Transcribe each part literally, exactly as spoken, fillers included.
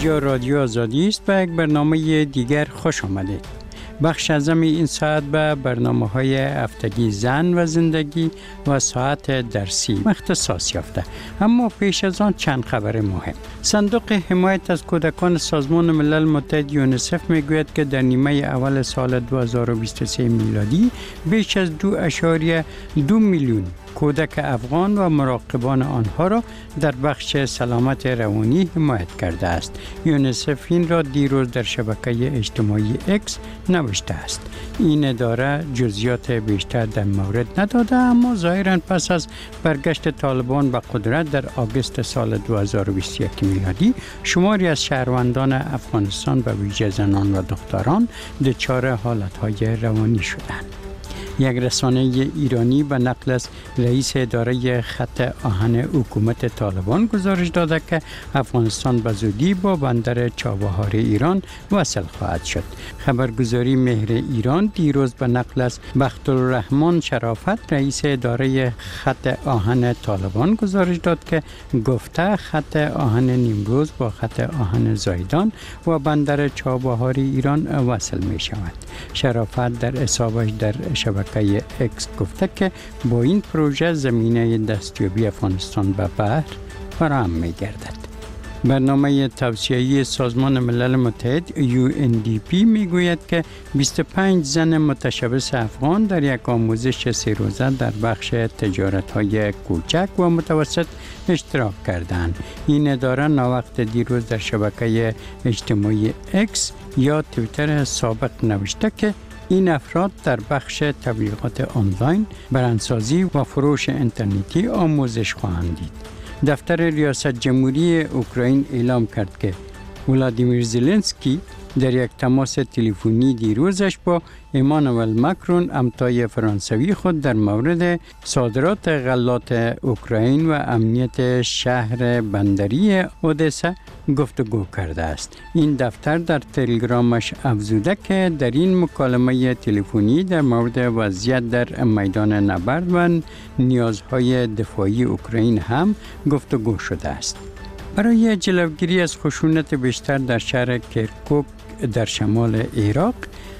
اینجا رادیو آزادی است و یک برنامه دیگر خوش آمدید. بخش اعظم این ساعت به برنامه های هفتگی زن و زندگی و ساعت درسی اختصاص یافته. اما پیش از آن چند خبر مهم. صندوق حمایت از کودکان سازمان ملل متحد یونیسف میگوید که در نیمه اول سال دو هزار و بیست و سه میلادی بیش از دو اشاریه دو میلیون کودک افغان و مراقبان آنها را در بخش سلامت روانی حمایت کرده است. یونیسف این را دیروز در شبکه اجتماعی اکس نوشته است. این اداره جزئیات بیشتر در مورد نداده، اما ظاهراً پس از برگشت طالبان به قدرت در آگوست سال دو هزار و بیست و یک میلادی شماری از شهروندان افغانستان به ویژه زنان و دختران دچار حالتهای روانی شدند. یک رسانه ایرانی به نقل از رئیس اداره خط آهن حکومت طالبان گزارش داده که افغانستان به زودی با بندر چابهار ایران وصل خواهد شد. خبرگزاری مهر ایران دیروز به نقل از بختالرحمن شرافت رئیس اداره خط آهن طالبان گزارش داد که گفته خط آهن نیمروز با خط آهن زایدان و بندر چابهار ایران وصل می شود. شرافت در حسابش در شبکه که اکس گفته که با این پروژه زمینه دستیابی افغانستان به بحر فراهم می گردد. برنامه توسعه‌ای سازمان ملل متحد یو ان دی پی می گوید که بیست و پنج زن متشبث افغان در یک آموزش سه روزه در بخش تجارت‌های کوچک و متوسط اشتراک کردند. این اداره ناوقت دیروز در شبکه اجتماعی اکس یا توییتر سابق نوشته که این افراد در بخش تبلیغات آنلاین، برندسازی و فروش اینترنتی آموزش خواهند دید. دفتر ریاست جمهوری اوکراین اعلام کرد که ولادیمیر زلنسکی در یک تماس تلفنی دیروزش با ایمانوئل ماکرون همتای فرانسوی خود در مورد صادرات غلات اوکراین و امنیت شهر بندری اودسا گفتگو کرده است. این دفتر در تلگرامش افزوده که در این مکالمه تلفنی در مورد وضعیت در میدان نبرد و نیازهای دفاعی اوکراین هم گفتگو شده است. برای جلوگیری از خشونت بیشتر در شهر کرکوک در شمال عراق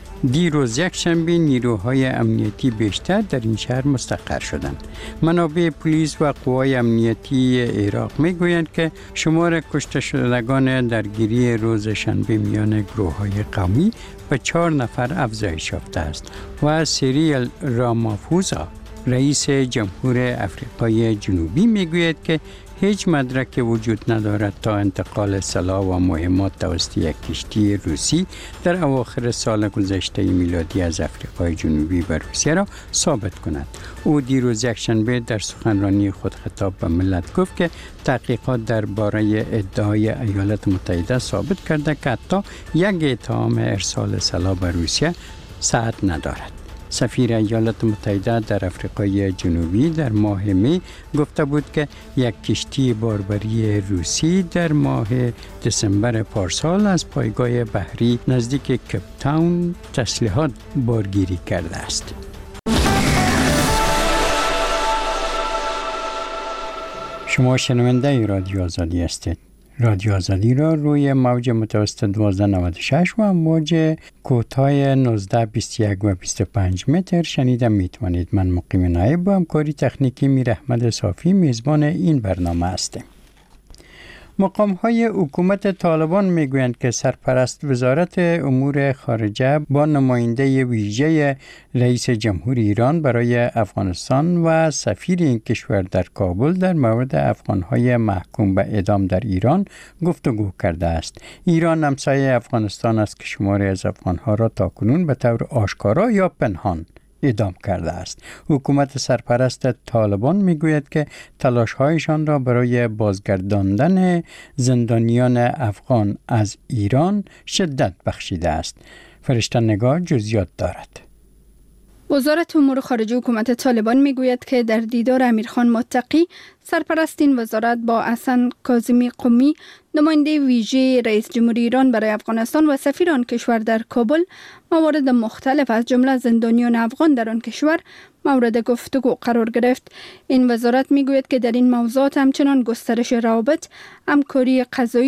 دیروز یک شنبه نیروهای امنیتی بیشتر در این شهر مستقر شدند. منابع پلیس و قوای امنیتی عراق میگویند که شمار کشته شدگان درگیری روز شنبه میان گروه‌های قومی به چهار نفر افزایش یافته است و سیریل رامافوزا رئیس جمهور آفریقای جنوبی میگوید که هیچ مدرک وجود ندارد تا انتقال سلاح و مهمات توسط یک کشتی روسی در اواخر سال گذشته میلادی از آفریقای جنوبی به روسیه را ثابت کند. او دیروز یکشنبه در سخنرانی خود خطاب به ملت گفت که تحقیقات درباره ادعای ایالات متحده ثابت کرده که حتی یک اتهام ارسال سلاح به روسیه صحت ندارد. سفیر ایالات متحده در آفریقای جنوبی در ماه می گفته بود که یک کشتی باربری روسی در ماه دسامبر پارسال از پایگاه بحری نزدیک کیپ تاون تسلیحات بارگیری کرده است. شما شنونده رادیو آزادی هستید. رادیو آزادی را روی موج متوسط دوازده نود و شش و موج کوتاه نوزده بیست و یک و بیست و پنج متر شنیده می توانید. من مقیم نایب با همکاری تکنیکی میر احمد صافی میزبان این برنامه هستم. مقام‌های حکومت طالبان میگویند که سرپرست وزارت امور خارجه با نماینده ویژه رئیس جمهور ایران برای افغانستان و سفیر این کشور در کابل در مورد افغان‌های محکوم به اعدام در ایران گفتگو کرده است. ایران همسایه افغانستان است که شماری از افغان‌ها را تاکنون به طور آشکارا یا پنهان اعدام کرده است. حکومت سرپرست طالبان میگوید که تلاش‌هایشان را برای بازگرداندن زندانیان افغان از ایران شدت بخشیده است. فرشته نگار جزئیات دارد. وزارت امور خارجه حکومت طالبان میگوید که در دیدار امیرخان متقی سرپرست این وزارت با حسن کاظمی قمی نماینده ویژه رئیس جمهور ایران برای افغانستان و سفیر آن کشور در کابل موارد مختلف از جمله زندانیان افغان در آن کشور مورد گفتگو قرار گرفت. این وزارت میگوید که در این موضوعات همچنان گسترش روابط، همکاری قضایی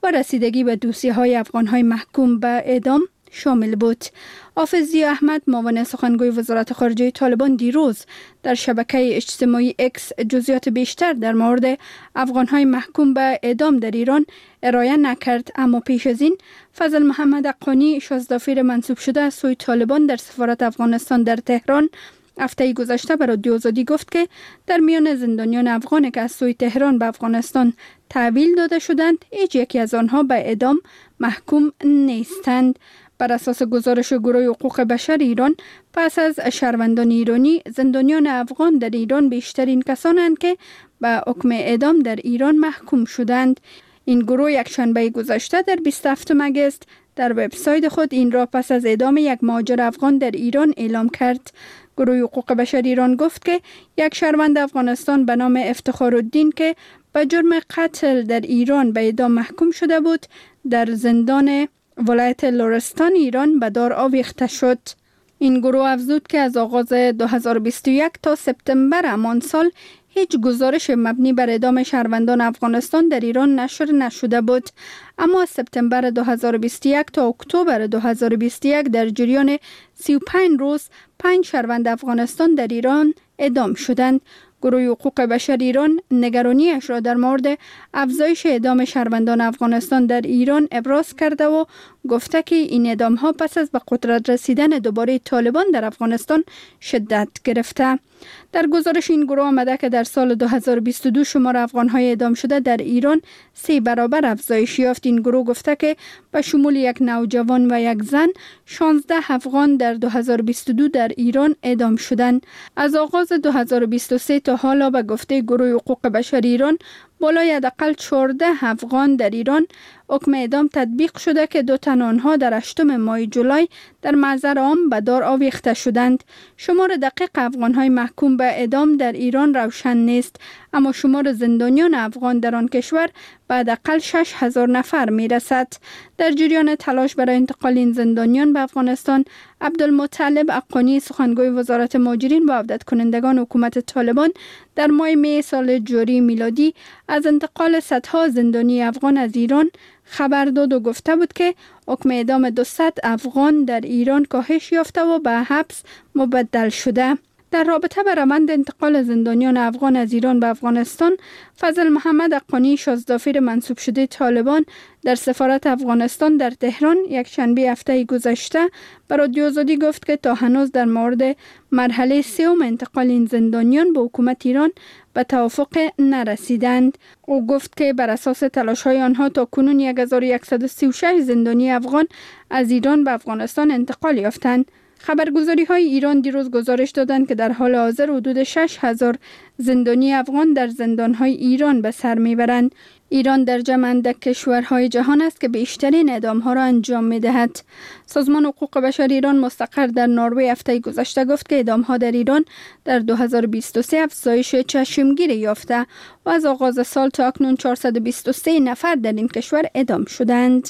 و رسیدگی به دوسیه‌های افغان‌های محکوم به اعدام شامل بود. حافظ ضیا احمد معاون سخنگوی وزارت خارجه طالبان دیروز در شبکه اجتماعی اکس جزئیات بیشتر در مورد افغان‌های محکوم به اعدام در ایران ارائه نکرد، اما پیش از این فضل محمد حقانی شازدافیر منصوب شده از سوی طالبان در سفارت افغانستان در تهران هفته گذشته به رادیو آزادی گفت که در میان زندانیان افغانی که از سوی تهران به افغانستان تحویل داده شدند هیچ یکی از آنها به اعدام محکوم نیستند. بر اساس گزارش گروه حقوق بشر ایران، پس از شهروندان ایرانی، زندانیان افغان در ایران بیشترین کسانند که به حکم اعدام در ایران محکوم شدند. این گروه یک شنبه گذشته در بیست و هفتم اگست در وبسایت خود این را پس از اعدام یک مهاجر افغان در ایران اعلام کرد. گروه حقوق بشر ایران گفت که یک شهروند افغانستان به نام افتخارالدین که به جرم قتل در ایران به اعدام محکوم شده بود، در زندان ولایت لرستان ایران به دار آویخته شد. این گروه افزود که از آغاز دو هزار و بیست و یک تا سپتامبر همان سال هیچ گزارش مبنی بر اعدام شهروندان افغانستان در ایران نشر نشده بود، اما از سپتامبر دو هزار و بیست و یک تا اکتبر دو هزار و بیست و یک در جریان سی و پنج روز پنج شهروند افغانستان در ایران اعدام شدند. گروه حقوق بشر ایران نگرانیش را در مورد افزایش اعدام شهروندان افغانستان در ایران ابراز کرده و گفته که این اعدام ها پس از به قدرت رسیدن دوباره طالبان در افغانستان شدت گرفته. در گزارش این گروه آمده که در سال دو هزار و بیست و دو شمار افغان‌های اعدام شده در ایران سه برابر افزایش یافت. این گروه گفته که به شمول یک نوجوان و یک زن شانزده افغان در دو هزار و بیست و دو در ایران اعدام شدند. از آغاز دو هزار و بیست و سه تا حالا به گفته گروه حقوق بشر ایران بالای حداقل چهارده افغان در ایران حکم اعدام تطبیق شده که دو تن آنها در هشتم ماه جولای در محضر عام به دار آویخته شدند. شمار دقیق افغان‌های محکوم به اعدام در ایران روشن نیست، اما شمار زندانیان افغان در آن کشور به حداقل شش هزار نفر میرسد. در جریان تلاش برای انتقال این زندانیان به افغانستان، عبدالمطلب حقانی سخنگوی وزارت مهاجرین و عودت کنندگان حکومت طالبان در ماه می سال جاری میلادی از انتقال صدها زندانی افغان از ایران خبر داد و گفته بود که حکم اعدام دویست افغان در ایران کاهش یافته و به حبس مبدل شده. در رابطه با روند انتقال زندانیان افغان از ایران به افغانستان، فضل محمد حقانی شازدافیر منصوب شده طالبان در سفارت افغانستان در تهران یک شنبه هفته گذشته به رادیو آزادی گفت که تا هنوز در مورد مرحله سوم انتقال این زندانیان به حکومت ایران به توافق نرسیدند. او گفت که بر اساس تلاش‌های آنها تا کنون صد و صد و سی و شش زندانی افغان از ایران به افغانستان انتقال یافتند. خبرگزاری های ایران دیروز گزارش دادند که در حال حاضر حدود شش هزار زندانی افغان در زندان های ایران به سر میبرند. ایران در جمع اندک کشورهای جهان است که بیشترین اعدام ها را انجام می دهد. سازمان حقوق بشر ایران مستقر در نروژ هفته گذشته گفت که اعدام ها در ایران در دو هزار و بیست و سه افزایش چشمگیر یافته و از آغاز سال تا اکنون چهارصد و بیست و سه نفر در این کشور اعدام شدند.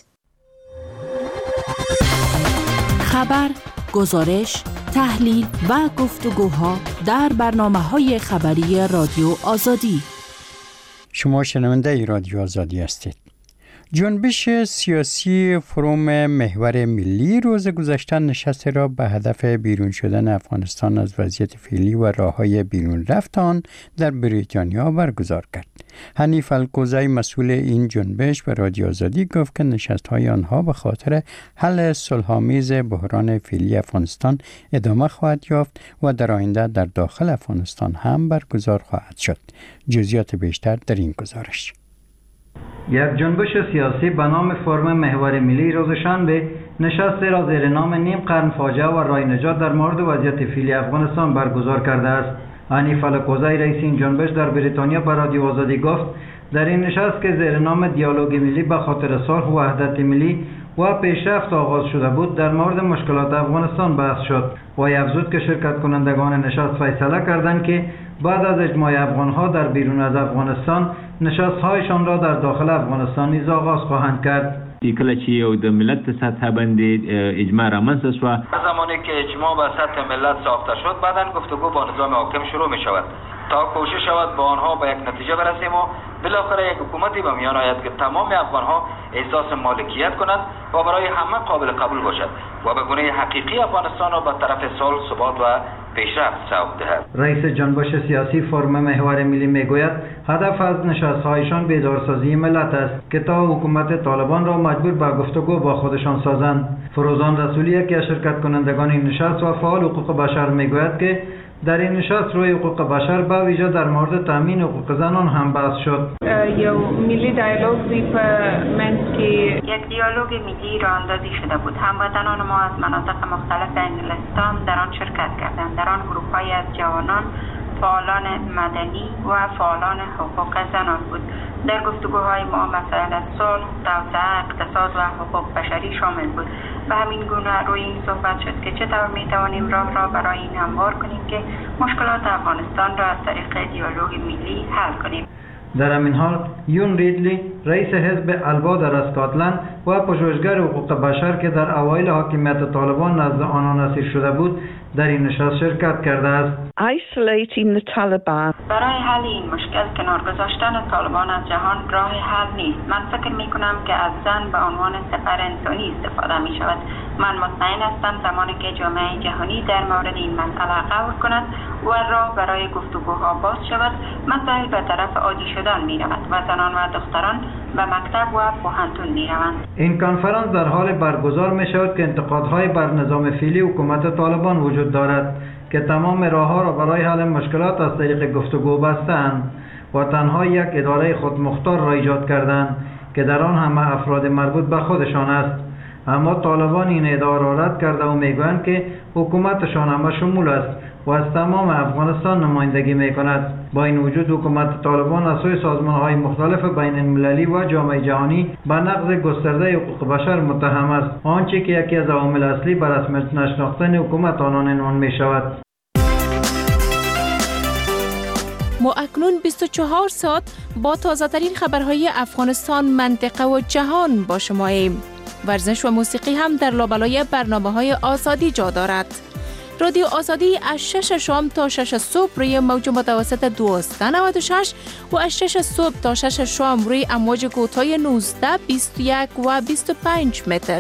خبر، گزارش، تحلیل و گفتگوها در برنامه‌های خبری رادیو آزادی. شما شنونده رادیو آزادی هستید. جنبش سیاسی فروم محور ملی روز گذشته نشست را به هدف بیرون شدن افغانستان از وضعیت فعلی و راه‌های بیرون رفت آن در بریتانیا برگزار کرد. حنیف القوزی مسئول این جنبش به رادیو آزادی گفت که نشست‌های آنها به خاطر حل صلح‌آمیز بحران فعلی افغانستان ادامه خواهد یافت و در آینده در داخل افغانستان هم برگزار خواهد شد. جزئیات بیشتر در این گزارش. یک جنبش سیاسی به نام فرم محور ملی روز شنبه نشست را زیر نام نیم قرن فاجعه و راه نجات در مورد وضعیت فعلی افغانستان برگزار کرده است. حنیف القوزی رئیس این جنبش در بریتانیا به رادیو آزادی گفت در این نشست که زیر نام دیالوگ ملی به خاطر صلح و وحدت ملی و پیشرفت آغاز شده بود در مورد مشکلات افغانستان بحث شد و افزود که شرکت کنندگان نشست فیصله کردند که بعد از اجماع افغانها در بیرون از افغانستان نشست‌هایشان را در داخل افغانستان نیز آغاز خواهند کرد. کله چې یو د ملت په سطح باندې اجماع رامنځته شوه، زمانی که اجماع به سطح ملت ساخته شد بعداً گفتگو با نظام حاکم شروع می شود. تا کوشش شود با آنها به یک نتیجه برسیم و بالاخره یک حکومتی به میان آید که تمام افغانها احساس مالکیت کنند و برای همه قابل قبول باشد و به گونه حقیقی افغانستان را به طرف صلح، ثبات و پیشرفت سوق دهد. رئیس جنبش سیاسی فرم محور ملی میگوید هدف از نشست‌هایشان بیدارسازی ملت است که تا حکومت طالبان را مجبور به گفتگو با خودشان سازند. فروزان رسولی یکی از شرکت کنندگان این نشست و فعال حقوق بشر میگوید که در این نشست روی حقوق بشر به ویژه در مورد تامین حقوق زنان هم بحث شد. یو ملی دیالوگ په منځ کې یک دیالوگ ملی را اندازی شده بود. هموطنان ما از مناطق مختلف انگلستان در آن شرکت کردند. در آن گروه‌های از جوانان، فعالان مدنی و فعالان حقوق زنان بود. در گفتگوهای ما مسائل صلح، توسعه، اقتصاد و حقوق بشری شامل بود. به همین گونه روی این صحبت شد که چطور می توانیم راه را برای این هموار کنیم که مشکلات افغانستان را از طریق دیالوگ ملی حل کنیم. در همین حال یون ریدلی رئیس حزب البا در اسکاتلند و پژوهشگر حقوق بشر که در اوایل حاکمیت طالبان نزد آنان اسیر شده بود در این نشست شرکت کرده است. Isolating the Taliban. برای حل این مشکل کنار گذاشتن طالبان از جهان راه حل نیست. من فکر می کنم که از زن به عنوان سپر انسانی استفاده می شود. من مطمئن هستم زمانی که جامعه جهانی در مورد این مسئله قبول کند و راه برای گفتگوها باز شود، مسائل به طرف عادی شدن می رود و زنان و دختران به مکتب و پوهنتون می روند. این کنفرانس در حال برگزار می شود که انتقادهای بر نظام فعلی حکومت طالبان وجود دارد که تمام راه‌ها را برای حل مشکلات از طریق گفتگو بستند و تنها یک اداره خودمختار را ایجاد کردند که در آن همه افراد مربوط به خودشان است. اما طالبان این ادعا را رد کرده و میگویند که حکومتشان همه شمول است و از تمام افغانستان نمایندگی میکند. با این وجود حکومت طالبان از سوی سازمان‌های مختلف بین المللی و جامعه جهانی به نقض گسترده حقوق بشر متهم است، آنچه که یکی از عوامل اصلی بر رسمیت نشناختن حکومت آنان عنوان میشود. ما اکنون بیست و چهار ساعت با تازه‌ترین خبرهای افغانستان، منطقه و جهان با شماییم. ورزش و موسیقی هم در لابلای برنامه‌های آزادی جا دارد. رادیو آزادی از شش شام تا شش صبح روی موج متوسط دویست و نود و شش و از شش صبح تا شش شام روی امواج کوتاه نوزده، بیست و یک و بیست و پنج متر.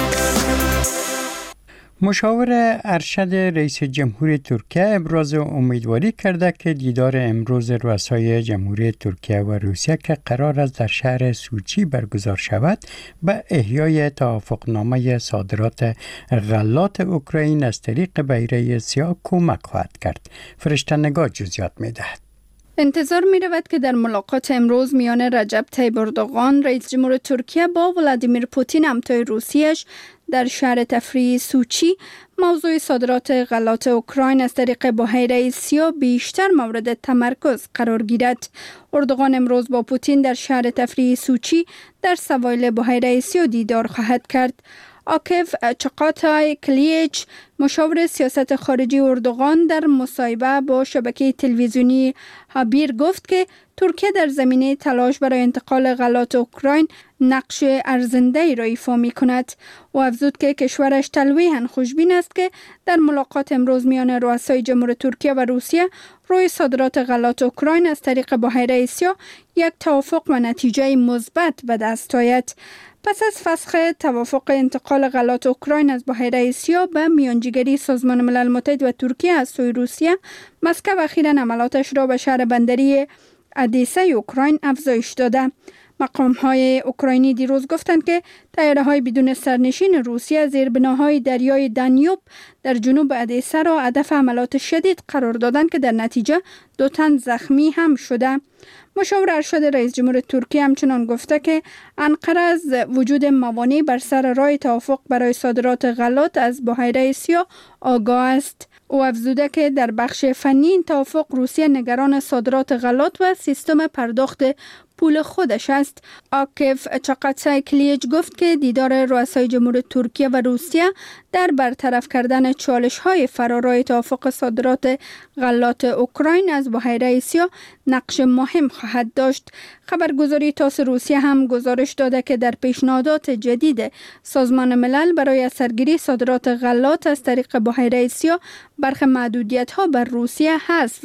مشاور ارشد رئیس جمهور ترکیه ابراز امیدواری کرده که دیدار امروز رؤسای جمهوری ترکیه و روسیه که قرار است در شهر سوچی برگزار شود به احیای توافقنامه صادرات غلات اوکراین از طریق بیره سیاه کمک خواهد کرد. فرشته نگاه جزئیات می‌دهد. انتظار می رود که در ملاقات امروز میان رجب طیب اردوغان رئیس جمهور ترکیه با ولادیمیر پوتین همتای روسیه‌اش در شهر تفریحی سوچی موضوع صادرات غلات اوکراین از طریق بحیره سیاه بیشتر مورد تمرکز قرار گیرد. اردوغان امروز با پوتین در شهر تفریحی سوچی در سواحل بحیره سیاه دیدار خواهد کرد. آکف چقاتای کلیچ مشاور سیاست خارجی اردوغان در مصاحبه با شبکه تلویزیونی هابیر گفت که ترکیه در زمینه تلاش برای انتقال غلات اوکراین نقش ارزنده را ایفا می کند و افزود که کشورش تلویحاً خوشبین است که در ملاقات امروز میان رؤسای جمهور ترکیه و روسیه روی صادرات غلات اوکراین از طریق بحیره سیاه یک توافق و نتیجه مثبت به دست آید. پس از فسخ توافق انتقال غلات اوکراین از بحیره سیاه به میانجیگری سازمان ملل متحد و ترکیه از سوی روسیه، مسکو اخیراً عملاتش را به شهر بندری ادیسه اوکراین افزایش داده. مقام‌های اوکراینی دیروز گفتند که طیاره‌های بدون سرنشین روسیه زیربناهای دریای دانیوب در جنوب ادیسه را هدف حملات شدید قرار دادند که در نتیجه دو تن زخمی هم شده. مشاور ارشد رئیس جمهور ترکیه همچنان گفته که انقره از وجود موانع بر سر راه توافق برای صادرات غلات از بحیره سیاه آگاه است. او افزوده که در بخش فنی این توافق روسیه نگران صادرات غلات و سیستم پرداخت پول خودش است. آکف چاقاتسای کلیچ گفت که دیدار رؤسای جمهور ترکیه و روسیه در برطرف کردن چالش‌های فرارای توافق صادرات غلات اوکراین از بحیره سیاه نقش مهم خواهد داشت. خبرگزاری تاس روسیه هم گزارش داده که در پیشنهادات جدید سازمان ملل برای سرگیری صادرات غلات از طریق بحیره سیاه برخی محدودیت‌ها بر روسیه حذف